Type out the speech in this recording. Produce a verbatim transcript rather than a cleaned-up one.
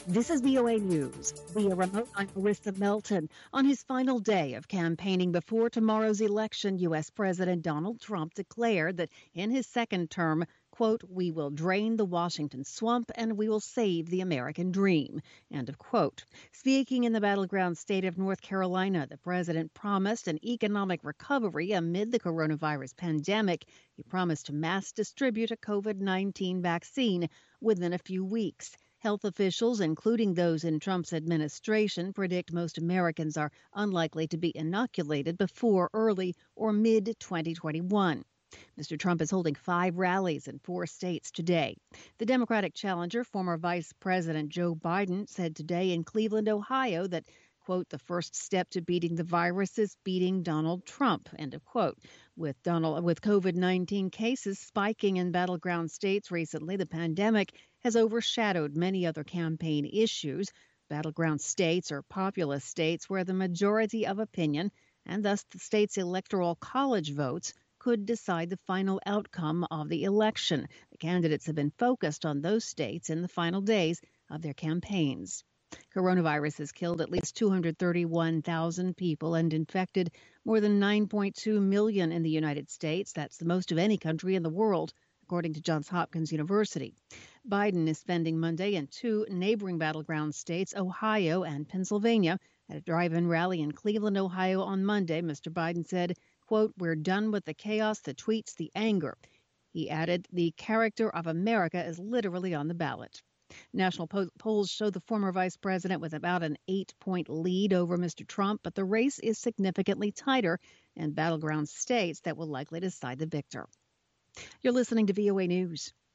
This is V O A News. Via remote, I'm Marissa Melton. On his final day of campaigning before tomorrow's election, U S. President Donald Trump declared that in his second term, quote, we will drain the Washington swamp and we will save the American dream, end of quote. Speaking in the battleground state of North Carolina, the president promised an economic recovery amid the coronavirus pandemic. He promised to mass distribute a COVID nineteen vaccine within a few weeks. Health officials, including those in Trump's administration, predict most Americans are unlikely to be inoculated before early or mid twenty twenty-one. Mister Trump is holding five rallies in four states today. The Democratic challenger, former Vice President Joe Biden, said today in Cleveland, Ohio, that, quote, the first step to beating the virus is beating Donald Trump, end of quote. With Donald, with COVID nineteen cases spiking in battleground states recently, the pandemic has overshadowed many other campaign issues. Battleground states are populous states where the majority of opinion, and thus the state's electoral college votes, could decide the final outcome of the election. The candidates have been focused on those states in the final days of their campaigns. Coronavirus has killed at least two hundred thirty-one thousand people and infected more than nine point two million in the United States. That's the most of any country in the world, according to Johns Hopkins University. Biden is spending Monday in two neighboring battleground states, Ohio and Pennsylvania. At a drive-in rally in Cleveland, Ohio on Monday, Mister Biden said, quote, we're done with the chaos, the tweets, the anger. He added, the character of America is literally on the ballot. National po- polls show the former vice president with about an eight-point lead over Mister Trump, but the race is significantly tighter in battleground states that will likely decide the victor. You're listening to V O A News.